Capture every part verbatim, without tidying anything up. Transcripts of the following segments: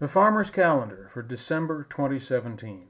The Farmer's Calendar for December twenty seventeen.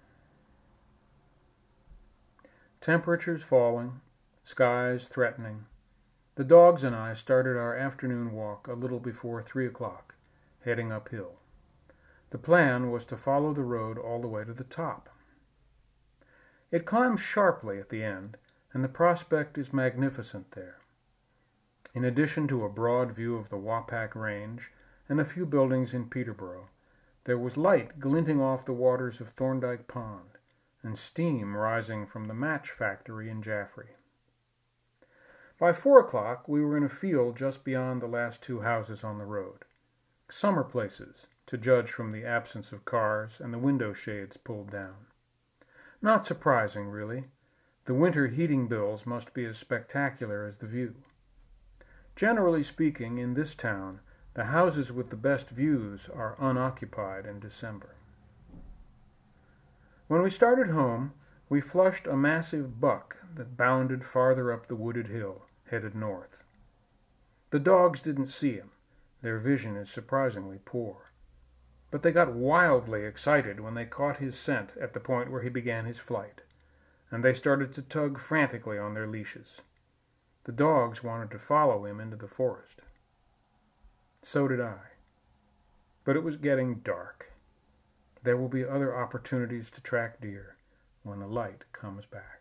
Temperatures falling, skies threatening. The dogs and I started our afternoon walk a little before three o'clock, heading uphill. The plan was to follow the road all the way to the top. It climbs sharply at the end, and the prospect is magnificent there. In addition to a broad view of the Wapak Range and a few buildings in Peterborough, there was light glinting off the waters of Thorndyke Pond and steam rising from the match factory in Jaffrey. By four o'clock, we were in a field just beyond the last two houses on the road. Summer places, to judge from the absence of cars and the window shades pulled down. Not surprising, really. The winter heating bills must be as spectacular as the view. Generally speaking, in this town, the houses with the best views are unoccupied in December. When we started home, we flushed a massive buck that bounded farther up the wooded hill, headed north. The dogs didn't see him. Their vision is surprisingly poor. But they got wildly excited when they caught his scent at the point where he began his flight, and they started to tug frantically on their leashes. The dogs wanted to follow him into the forest. So did I. But it was getting dark. There will be other opportunities to track deer when the light comes back.